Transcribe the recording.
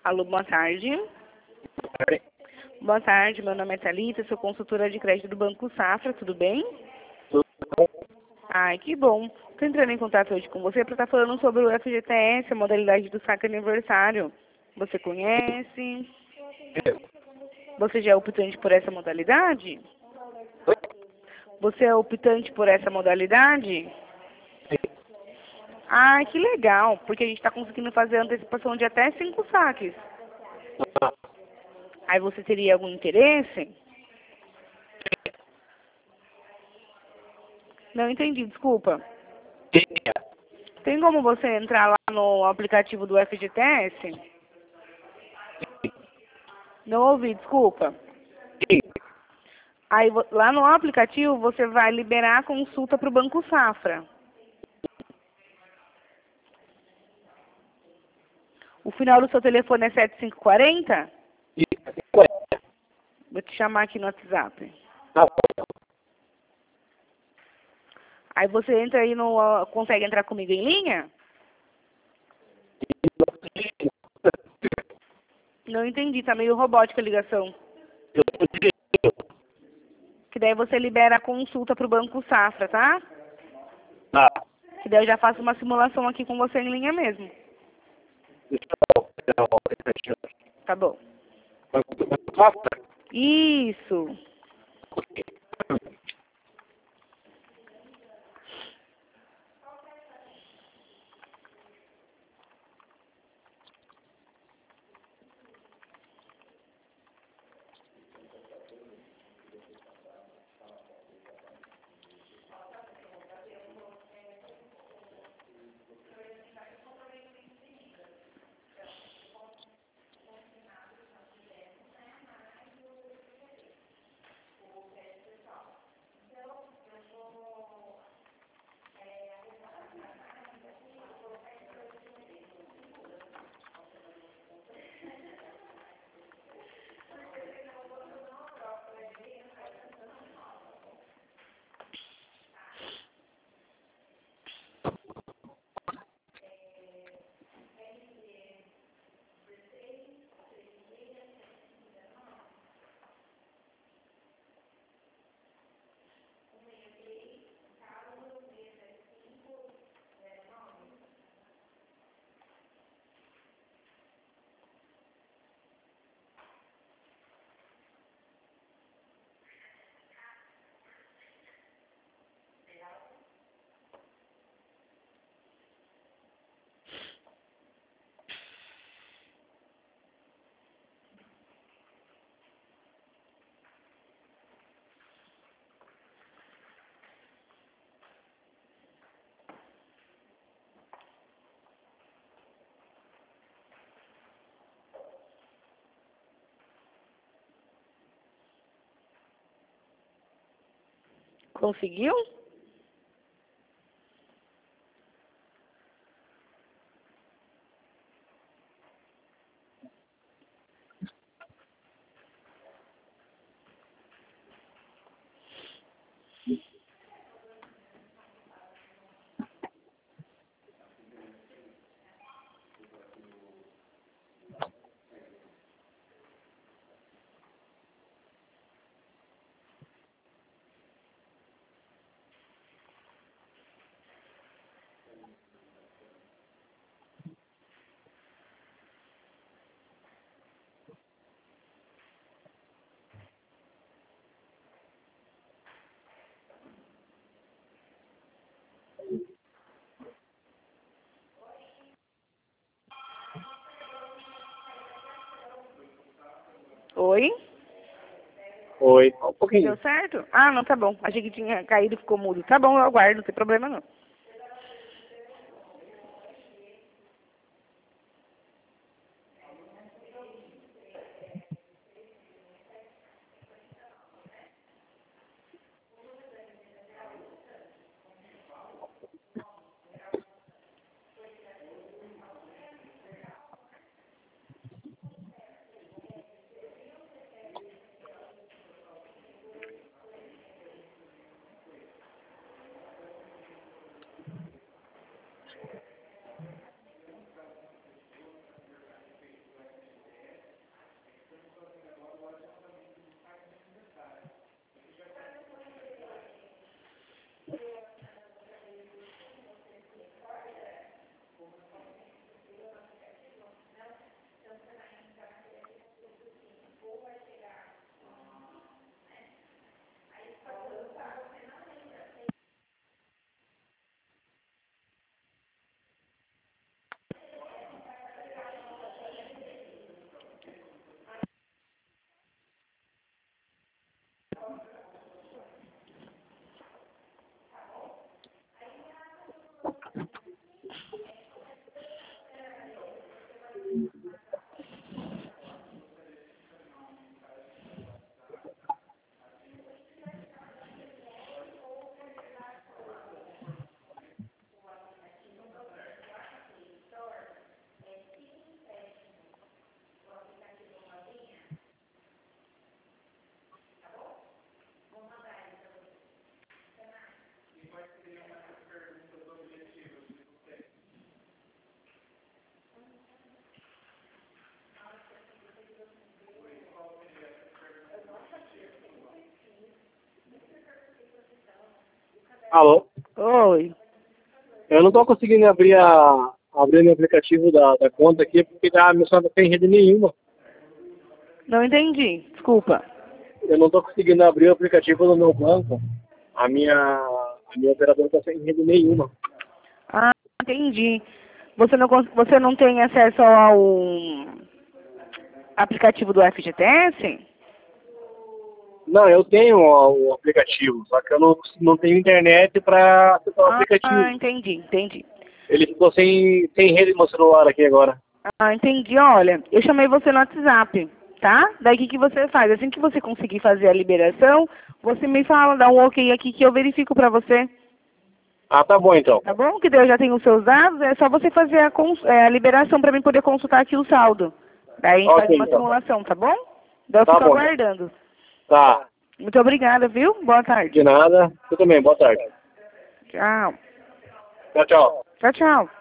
Alô, boa tarde. Boa tarde, meu nome é Thalita, sou consultora de crédito do Banco Safra, tudo bem? Ai, que bom. Estou entrando em contato hoje com você para estar falando sobre o FGTS, a modalidade do saque aniversário. Você conhece? Você já é optante por essa modalidade? Você é optante por essa modalidade? Ah, que legal, porque a gente está conseguindo fazer a antecipação de até 5 saques. Aí você teria algum interesse? Não entendi, desculpa. Tem como você entrar lá no aplicativo do FGTS? Não ouvi, desculpa. Aí lá no aplicativo você vai liberar a consulta para o Banco Safra. O final do seu telefone é 7540? Vou te chamar aqui no WhatsApp. Aí você entra aí no... Consegue entrar comigo em linha? Não entendi, tá meio robótica a ligação. Que daí você libera a consulta para o Banco Safra, tá? Que daí eu já faço uma simulação aqui com você em linha mesmo. Tá bom. Isso. Conseguiu? Oi? Oi, um pouquinho. Deu certo? Ah, não, tá bom. Achei que tinha caído e ficou mudo. Tá bom, eu aguardo, não tem problema não. Alô? Oi. Eu não tô conseguindo abrir meu aplicativo da conta aqui porque meu celular não tem rede nenhuma. Não entendi. Desculpa. Eu não tô conseguindo abrir o aplicativo do meu banco. A minha operadora tá sem rede nenhuma. Ah, entendi. Você não tem acesso ao aplicativo do FGTS? Não, eu tenho o aplicativo, só que eu não tenho internet para acessar o aplicativo. Entendi. Ele ficou sem rede no meu celular aqui agora. Ah, entendi. Olha, eu chamei você no WhatsApp, tá? Daí o que você faz? Assim que você conseguir fazer a liberação, você me fala, dá um ok aqui que eu verifico pra você. Ah, tá bom então. Tá bom? Que daí eu já tenho os seus dados, é só você fazer a liberação pra mim poder consultar aqui o saldo. Daí a gente faz uma então. simulação, tá bom? Daí eu Tá fico bom. aguardando. Tá. Muito obrigada, viu? Boa tarde. De nada. Você também, boa tarde. Tchau. Tchau, tchau. Tchau.